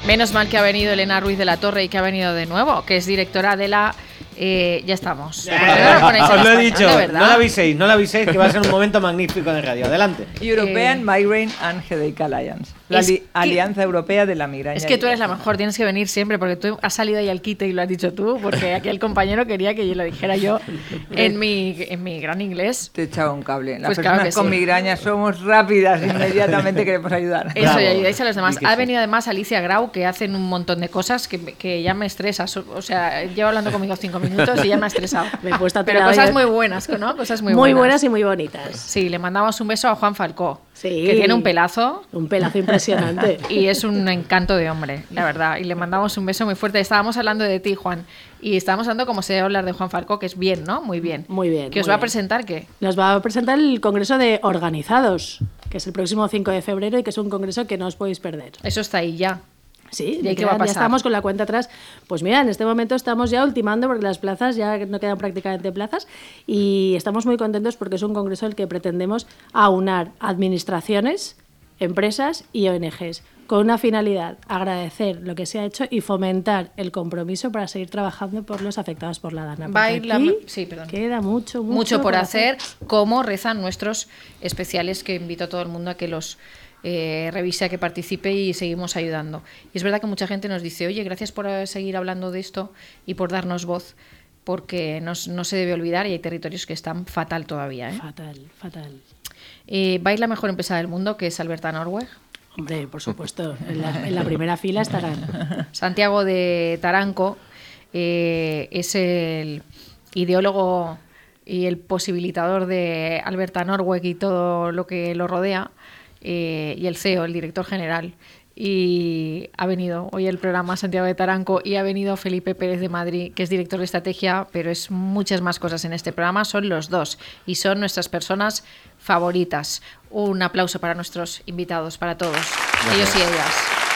Menos mal que ha venido Elena Ruiz de la Torre y que ha venido de nuevo, que es directora de la... ya estamos. Os lo he dicho, no la aviséis, que va a ser un momento magnífico de radio. Adelante. European Migraine and Headache Alliance, la Alianza Europea de la Migraña. Es que tú eres la mejor, tienes que venir siempre, porque tú has salido ahí al quite y lo has dicho tú, porque aquí el compañero quería que yo lo dijera yo en mi gran inglés. Te he echado un cable. Las Pues personas claro que con sí. migraña somos rápidas, inmediatamente queremos ayudar. Eso, y ayudáis a los demás. Ha venido además Alicia Grau, que hacen un montón de cosas que ya me estresa. O sea, llevo hablando conmigo 5 minutos y ya me ha estresado. Me he puesto a Pero tirar cosas de- muy buenas, ¿no? Cosas muy muy buenas. buenas y muy bonitas. Sí, le mandamos un beso a Juan Falcó, Sí. que tiene un pelazo Un pelazo impresionante. y es un encanto de hombre, la verdad. Y le mandamos un beso muy fuerte. Estábamos hablando de ti, Juan, y estábamos hablando como se debe hablar de Juan Falcó, que es bien, ¿no? Muy bien. Muy bien. ¿Que os muy va a bien. presentar qué? Nos va a presentar el Congreso de Organizados, que es el próximo 5 de febrero y que es un congreso que no os podéis perder. Eso está ahí ya. Sí, ¿Y ahí qué va a ya pasar? estamos con la cuenta atrás. Pues mira, en este momento estamos ya ultimando porque las plazas ya no quedan prácticamente plazas y estamos muy contentos porque es un congreso en el que pretendemos aunar administraciones, empresas y ONGs con una finalidad, agradecer lo que se ha hecho y fomentar el compromiso para seguir trabajando por los afectados por la DANA. Va a Porque ir aquí sí, perdón. queda mucho Por hacer, como rezan nuestros especiales, que invito a todo el mundo a que los revise, a que participe y seguimos ayudando. Y es verdad que mucha gente nos dice, oye, gracias por seguir hablando de esto y por darnos voz, porque no se debe olvidar y hay territorios que están fatal todavía, ¿eh? Fatal, fatal. Va a ir la mejor empresa del mundo, que es Alberta Norweg. Hombre, por supuesto, en la primera fila estarán. Santiago de Taranco es el ideólogo y el posibilitador de Alberta Norweg y todo lo que lo rodea, y el CEO, el director general. Y ha venido hoy el programa Santiago de Taranco y ha venido Felipe Pérez de Madrid, que es director de estrategia, pero es muchas más cosas en este programa. Son los dos y son nuestras personas favoritas. Un aplauso para nuestros invitados, para todos, ellos y ellas.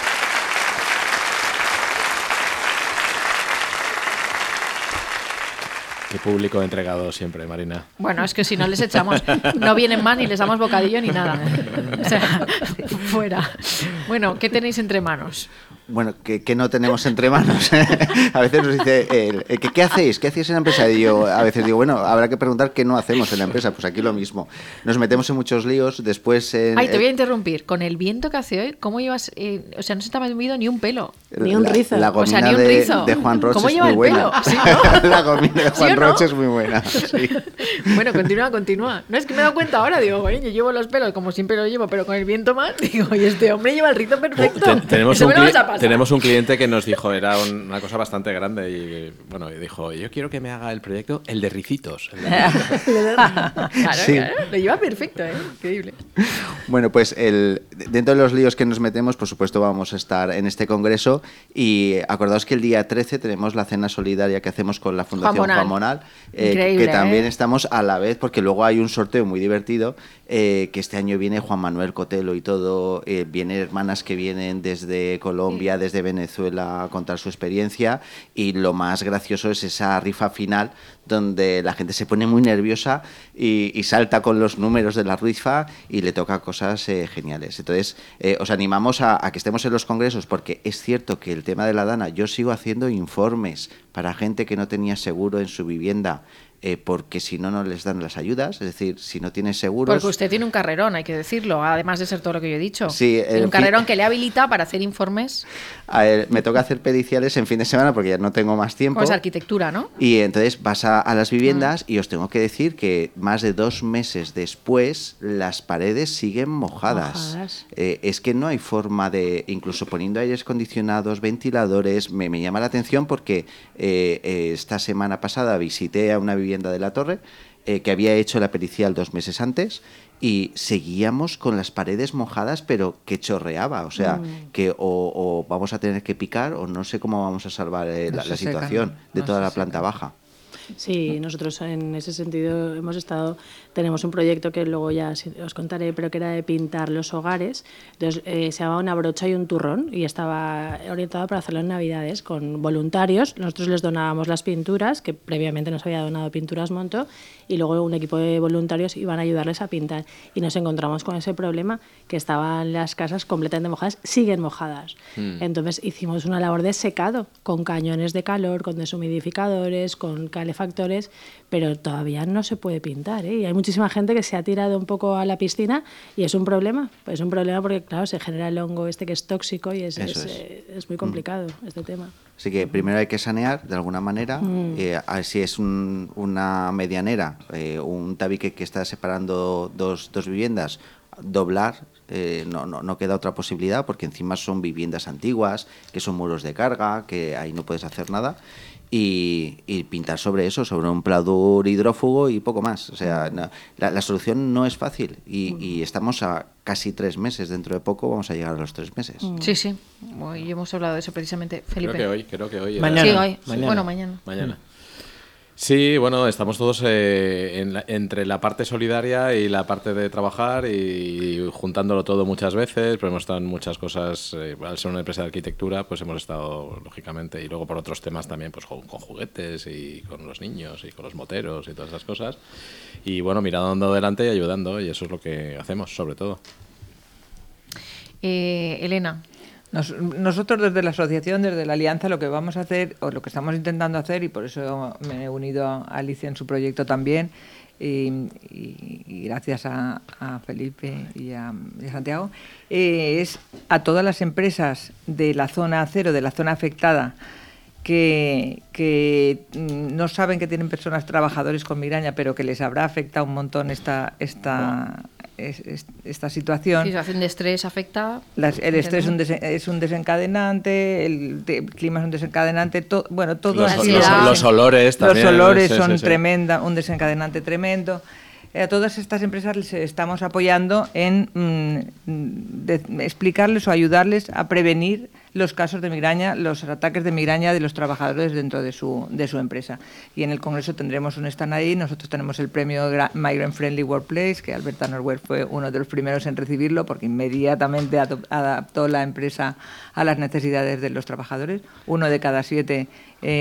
Qué público entregado siempre, Marina. Bueno, es que si no les echamos, no vienen más ni les damos bocadillo ni nada. O sea, fuera. Bueno, ¿qué tenéis entre manos? Bueno, que no tenemos entre manos. A veces nos dice, ¿qué hacéis? ¿Qué hacéis en la empresa? Y yo a veces digo, bueno, habrá que preguntar qué no hacemos en la empresa. Pues aquí lo mismo. Nos metemos en muchos líos, después... Ay, te voy a interrumpir. Con el viento que hace hoy, ¿cómo llevas...? O sea, no se te ha movido ni un pelo. Ni un rizo. La O gomina sea, ni un rizo. de Juan Roche ¿Cómo es lleva muy el buena. pelo? ¿Sí, no? La gomina de Juan ¿Sí o no? Roche es muy buena. Sí. Bueno, continúa. No, es que me he dado cuenta ahora, digo, bueno, yo llevo los pelos como siempre los llevo, pero con el viento más, digo, y este hombre lleva el rizo perfecto. Tenemos Eso me lo vas a pasar. tenemos un cliente que nos dijo, era una cosa bastante grande y bueno, y dijo, yo quiero que me haga el proyecto el de ricitos. Claro, Sí. claro, lo lleva perfecto, increíble. Bueno, pues dentro de los líos que nos metemos, por supuesto vamos a estar en este congreso y acordaos que el día 13 tenemos la cena solidaria que hacemos con la Fundación Juan Monal, Increíble, que también estamos a la vez, porque luego hay un sorteo muy divertido, que este año viene Juan Manuel Cotelo y todo, vienen hermanas que vienen desde Colombia, desde Venezuela a contar su experiencia, y lo más gracioso es esa rifa final donde la gente se pone muy nerviosa y salta con los números de la rifa y le toca cosas geniales. Entonces, os animamos a que estemos en los congresos, porque es cierto que el tema de la DANA, yo sigo haciendo informes para gente que no tenía seguro en su vivienda, porque si no, no les dan las ayudas, es decir, si no tienes seguros... Porque usted tiene un carrerón, hay que decirlo, además de ser todo lo que yo he dicho. Sí, Tiene un carrerón que le habilita para hacer informes. Me toca hacer periciales en fin de semana porque ya no tengo más tiempo. Como es arquitectura, ¿no? Y entonces vas a las viviendas y os tengo que decir que más de 2 meses después las paredes siguen mojadas. Es que no hay forma de, incluso poniendo aires acondicionados, ventiladores, me llama la atención porque esta semana pasada visité a una vivienda de La Torre que había hecho la pericial 2 meses antes y seguíamos con las paredes mojadas, pero que chorreaba, o sea, que o vamos a tener que picar o no sé cómo vamos a salvar la situación de toda la planta baja. Sí, nosotros en ese sentido tenemos un proyecto que luego ya os contaré, pero que era de pintar los hogares. Entonces, se llamaba Una brocha y un turrón y estaba orientado para hacerlo en Navidades con voluntarios. Nosotros les donábamos las pinturas, que previamente nos había donado Pinturas Monto, y luego un equipo de voluntarios iban a ayudarles a pintar. Y nos encontramos con ese problema, que estaban las casas completamente mojadas, siguen mojadas. Entonces hicimos una labor de secado con cañones de calor, con deshumidificadores, con calefactores, pero todavía no se puede pintar, ¿eh? Y hay muchísima gente que se ha tirado un poco a la piscina y es un problema. Pues es un problema porque, claro, se genera el hongo que es tóxico y es muy complicado este tema. Así que primero hay que sanear de alguna manera. Si es una medianera, un tabique que está separando dos viviendas, doblar, no queda otra posibilidad, porque encima son viviendas antiguas, que son muros de carga, que ahí no puedes hacer nada. Y pintar sobre eso, sobre un pladur hidrófugo y poco más. O sea, la solución no es fácil y estamos a casi 3 meses. Dentro de poco vamos a llegar a los 3 meses. Sí. Hoy hemos hablado de eso precisamente, Felipe. Creo que hoy. Mañana. Sí, hoy. Mañana. Bueno, mañana. Sí, bueno, estamos todos entre la parte solidaria y la parte de trabajar y juntándolo todo muchas veces, pero hemos estado en muchas cosas, al ser una empresa de arquitectura, pues hemos estado, lógicamente, y luego por otros temas también, pues con juguetes y con los niños y con los moteros y todas esas cosas. Y bueno, mirando adelante y ayudando, y eso es lo que hacemos, sobre todo. Elena. Nosotros desde la asociación, desde la alianza, lo que vamos a hacer, o lo que estamos intentando hacer, y por eso me he unido a Alicia en su proyecto también, y gracias a Felipe y a Santiago, es a todas las empresas de la zona cero, de la zona afectada, que no saben que tienen personas trabajadores con migraña, pero que les habrá afectado un montón esta situación. Situación de estrés afecta. El estrés es un desencadenante, el clima es un desencadenante, todo los olores también. Los olores son un desencadenante tremendo. A todas estas empresas les estamos apoyando en explicarles o ayudarles a prevenir los casos de migraña, los ataques de migraña de los trabajadores dentro de su empresa. Y en el Congreso tendremos un stand ahí. Nosotros tenemos el premio Migrant Friendly Workplace, que Alberta Norwell fue uno de los primeros en recibirlo, porque inmediatamente adaptó la empresa a las necesidades de los trabajadores. Una de cada siete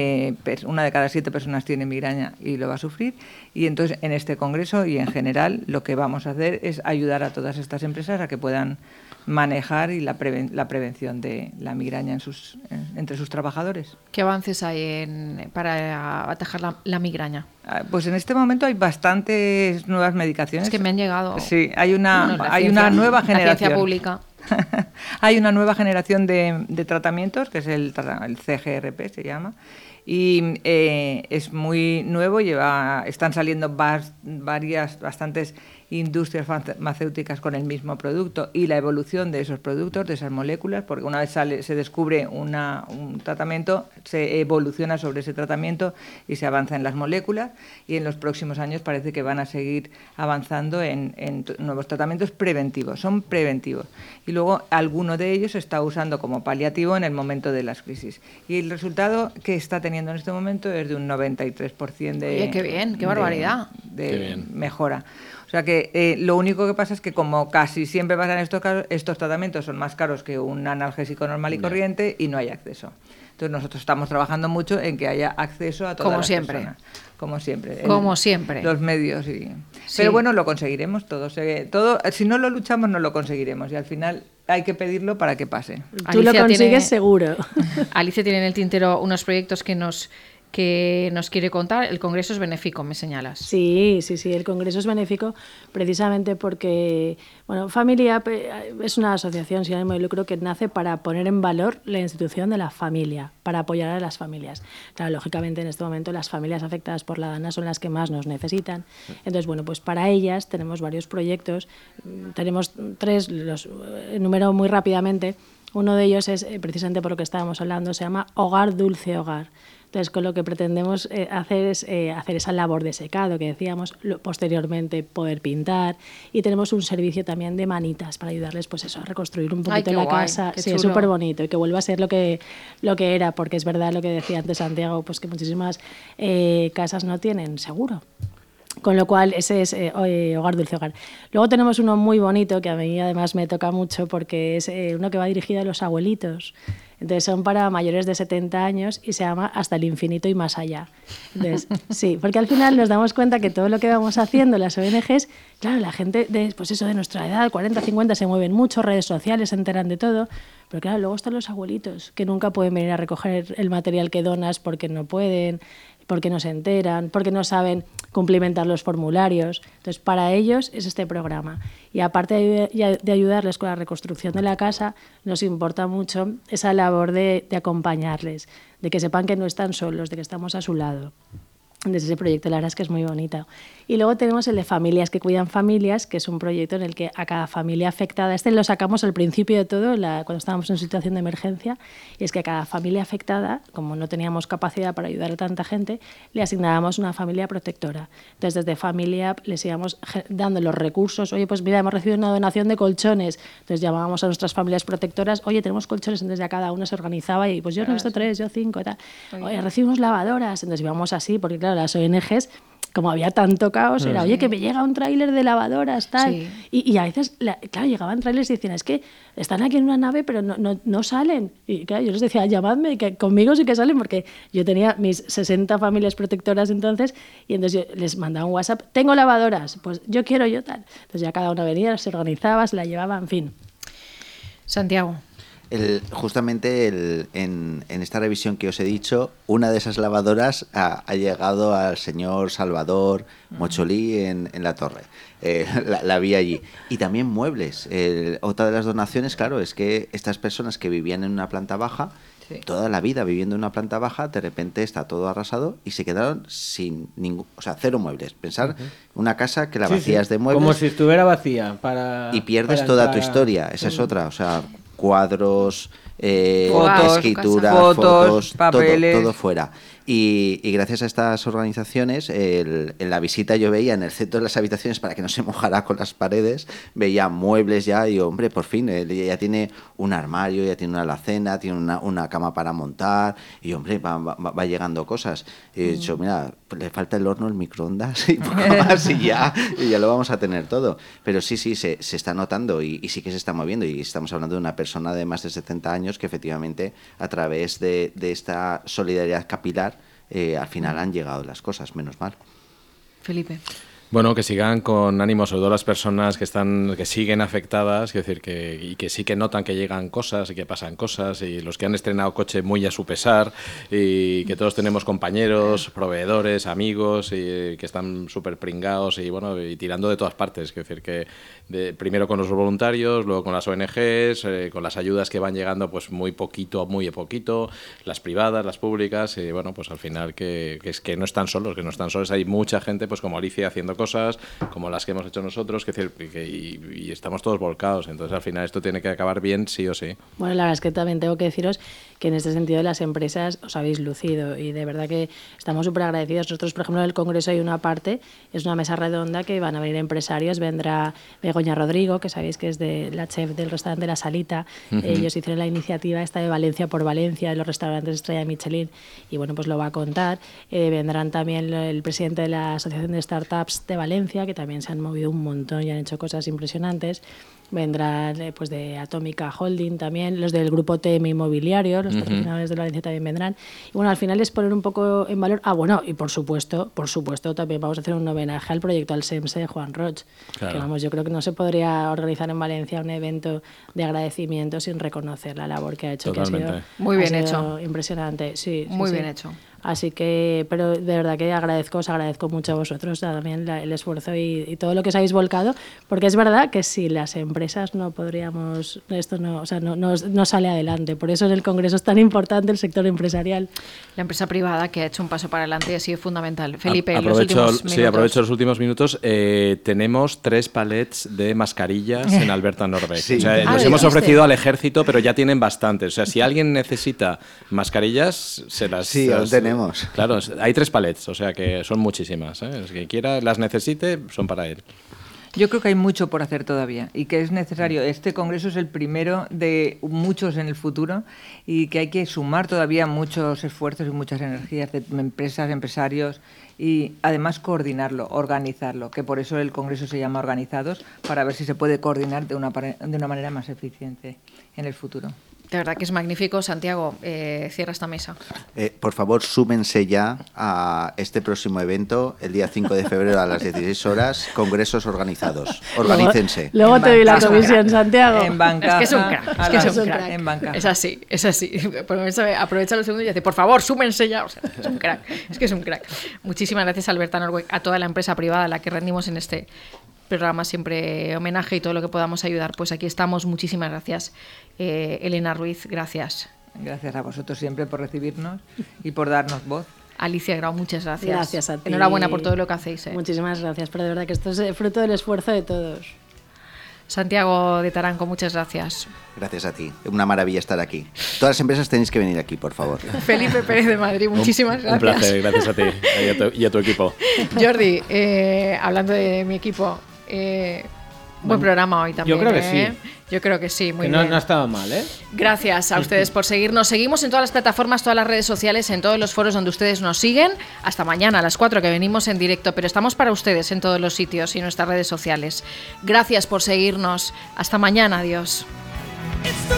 personas tiene migraña y lo va a sufrir. Y entonces en este Congreso y en general lo que vamos a hacer es ayudar a todas estas empresas a que puedan manejar y la prevención de la migraña entre sus trabajadores. ¿Qué avances hay para atajar la migraña? Pues en este momento hay bastantes nuevas medicaciones. Es que me han llegado. Sí, hay una nueva generación. La ciencia pública. Hay una nueva generación de tratamientos, que es el CGRP, se llama, y es muy nuevo. Están saliendo bastantes industrias farmacéuticas con el mismo producto y la evolución de esos productos, de esas moléculas, porque una vez se descubre un tratamiento, se evoluciona sobre ese tratamiento y se avanza en las moléculas, y en los próximos años parece que van a seguir avanzando en nuevos tratamientos preventivos. Son preventivos. Y luego alguno de ellos se está usando como paliativo en el momento de las crisis. Y el resultado que está teniendo en este momento es de un 93% de... Oye, qué bien, qué barbaridad. De mejora. O sea que lo único que pasa es que, como casi siempre pasa en estos casos, estos tratamientos son más caros que un analgésico normal y corriente y no hay acceso. Entonces nosotros estamos trabajando mucho en que haya acceso a todas las personas. Como siempre. Como siempre. Los medios. Sí. Pero bueno, lo conseguiremos todo. Si no lo luchamos, no lo conseguiremos. Y al final hay que pedirlo para que pase. Tú lo consigues seguro. Alicia tiene en el tintero unos proyectos que nos quiere contar. El Congreso es benéfico, me señalas. Sí, el Congreso es benéfico precisamente porque, Familia es una asociación sin ánimo de lucro que nace para poner en valor la institución de la familia, para apoyar a las familias. Claro, lógicamente en este momento las familias afectadas por la DANA son las que más nos necesitan. Entonces, pues para ellas tenemos varios proyectos. Tenemos 3, los enumero muy rápidamente. Uno de ellos es, precisamente por lo que estábamos hablando, se llama Hogar Dulce Hogar. Entonces, con lo que pretendemos hacer es hacer esa labor de secado que decíamos, posteriormente poder pintar, y tenemos un servicio también de manitas para ayudarles pues eso, a reconstruir un poquito la casa. Sí, es súper bonito y que vuelva a ser lo que era, porque es verdad lo que decía antes Santiago, pues que muchísimas casas no tienen seguro. Con lo cual, ese es Hogar Dulce Hogar. Luego tenemos uno muy bonito, que a mí además me toca mucho, porque es uno que va dirigido a los abuelitos. Entonces, son para mayores de 70 años y se llama Hasta el infinito y más allá. Entonces, sí, porque al final nos damos cuenta que todo lo que vamos haciendo, las ONGs, claro, la gente pues eso, de nuestra edad, 40, 50, se mueven mucho, redes sociales, se enteran de todo. Pero claro, luego están los abuelitos, que nunca pueden venir a recoger el material que donas porque no pueden, porque no se enteran, porque no saben cumplimentar los formularios. Entonces, para ellos es este programa. Y aparte de ayudarles con la reconstrucción de la casa, nos importa mucho esa labor de acompañarles, de que sepan que no están solos, de que estamos a su lado. Desde ese proyecto, la verdad es que es muy bonito. Y luego tenemos el de Familias que Cuidan Familias, que es un proyecto en el que a cada familia afectada, este lo sacamos al principio de todo, cuando estábamos en situación de emergencia, y es que a cada familia afectada, como no teníamos capacidad para ayudar a tanta gente, le asignábamos una familia protectora. Entonces, desde Familia les íbamos dando los recursos. Oye, pues mira, hemos recibido una donación de colchones. Entonces llamábamos a nuestras familias protectoras, oye, tenemos colchones, entonces ya cada una se organizaba y pues yo necesito 3, yo 5 y tal. Oye, recibimos lavadoras, entonces íbamos así, porque claro, las ONGs, como había tanto caos, era, oye, que me llega un tráiler de lavadoras, tal. Sí. Y a veces, claro, llegaban tráilers y decían, es que están aquí en una nave, pero no salen. Y claro, yo les decía, llamadme, que conmigo sí que salen, porque yo tenía mis 60 familias protectoras entonces, y entonces yo les mandaba un WhatsApp, tengo lavadoras, pues yo quiero yo tal. Entonces ya cada una venía, se organizaba, se la llevaba, en fin. Santiago. Justamente en esta revisión que os he dicho, una de esas lavadoras ha llegado al señor Salvador Mocholí en la torre. La vi allí. Y también muebles. Otra de las donaciones, claro, es que estas personas que vivían en una planta baja, sí, toda la vida viviendo en una planta baja, de repente está todo arrasado y se quedaron sin cero muebles. Pensar una casa que la vacías de muebles. Como si estuviera vacía. Y pierdes toda tu historia. Esa es otra. Cuadros, escritura, fotos, papeles, todo fuera. Y gracias a estas organizaciones, en la visita yo veía en el centro de las habitaciones, para que no se mojara con las paredes, veía muebles ya y, hombre, por fin, ya tiene un armario, ya tiene una alacena, tiene una cama para montar y, hombre, va llegando cosas. Y he dicho, mira, le falta el horno, el microondas y poco más y ya lo vamos a tener todo. Pero sí, se está notando y sí que se está moviendo, y estamos hablando de una persona de más de 70 años que efectivamente a través de esta solidaridad capilar al final han llegado las cosas, menos mal. Felipe. Bueno, que sigan con ánimo, sobre todo las personas que siguen afectadas, es decir, que sí que notan que llegan cosas y que pasan cosas, y los que han estrenado coche muy a su pesar, y que todos tenemos compañeros, proveedores, amigos, y que están súper pringados y bueno, y tirando de todas partes, es decir, que primero con los voluntarios, luego con las ONGs, con las ayudas que van llegando, pues muy poquito, las privadas, las públicas, y bueno, pues al final que no están solos, hay mucha gente, pues como Alicia, haciendo cosas como las que hemos hecho nosotros, y estamos todos volcados. Entonces al final esto tiene que acabar bien, sí o sí. Bueno, la verdad es que también tengo que deciros que en este sentido las empresas os habéis lucido, y de verdad que estamos súper agradecidos. Nosotros, por ejemplo, en el Congreso hay una parte, es una mesa redonda que van a venir empresarios, vendrá Begoña Rodrigo, que sabéis que es de la chef del restaurante La Salita. Ellos hicieron la iniciativa esta de Valencia por Valencia, de los restaurantes Estrella Michelin, y bueno, pues lo va a contar. Vendrán también el presidente de la Asociación de Startups de Valencia, que también se han movido un montón y han hecho cosas impresionantes. Vendrán pues de Atómica Holding también, los del grupo TM Inmobiliario, los patrocinadores de Valencia también vendrán. Y bueno, al final es poner un poco en valor. Y por supuesto también vamos a hacer un homenaje al proyecto Alsemse de Juan Roig. Claro. Que vamos, yo creo que no se podría organizar en Valencia un evento de agradecimiento sin reconocer la labor que ha hecho. Totalmente. Que ha sido muy bien hecho. Impresionante, sí. Muy bien hecho. Así que, pero de verdad que os agradezco mucho a vosotros también el esfuerzo y todo lo que os habéis volcado, porque es verdad que si las empresas no podríamos, esto no sale adelante. Por eso en el Congreso es tan importante el sector empresarial. La empresa privada que ha hecho un paso para adelante y ha sido fundamental. Felipe, aprovecho los últimos minutos. Tenemos 3 palets de mascarillas en Alberta Norbeck. Sí. Los hemos ofrecido al ejército, pero ya tienen bastantes. O sea, si alguien necesita mascarillas, se las... Sí, tenemos tenemos. Claro, hay 3 palets, o sea que son muchísimas. El que quiera, las necesite, son para él. Yo creo que hay mucho por hacer todavía y que es necesario. Este congreso es el primero de muchos en el futuro y que hay que sumar todavía muchos esfuerzos y muchas energías de empresas, empresarios y además coordinarlo, organizarlo, que por eso el congreso se llama Organizados, para ver si se puede coordinar de una manera más eficiente en el futuro. De verdad que es magnífico. Santiago, cierra esta mesa. Por favor, súmense ya a este próximo evento, el día 5 de febrero a las 16 horas, congresos organizados. Organícense. Luego te doy la comisión, Santiago. En banca. Es que es un crack. Es un crack. En banca. Es así. Por eso aprovecha los segundos y dice, por favor, súmense ya. O sea, es un crack. Es que es un crack. Muchísimas gracias, Alberta Norweg, a toda la empresa privada a la que rendimos en este programa siempre homenaje y todo lo que podamos ayudar. Pues aquí estamos. Muchísimas gracias. Elena Ruiz, gracias. Gracias a vosotros siempre por recibirnos y por darnos voz. Alicia Grau, muchas gracias. Gracias a ti. Enhorabuena por todo lo que hacéis. Muchísimas gracias, pero de verdad que esto es fruto del esfuerzo de todos. Santiago de Taranco, muchas gracias. Gracias a ti. Una maravilla estar aquí. Todas las empresas tenéis que venir aquí, por favor. Felipe Pérez de Madrid, muchísimas gracias. Un placer, gracias a ti y a tu equipo. Jordi, hablando de mi equipo, buen programa hoy también. Yo creo que sí. Yo creo que sí, muy que bien. No ha estado mal, ¿eh? Gracias a ustedes por seguirnos. Seguimos en todas las plataformas, todas las redes sociales, en todos los foros donde ustedes nos siguen. Hasta mañana a las 4 que venimos en directo, pero estamos para ustedes en todos los sitios y nuestras redes sociales. Gracias por seguirnos. Hasta mañana, adiós.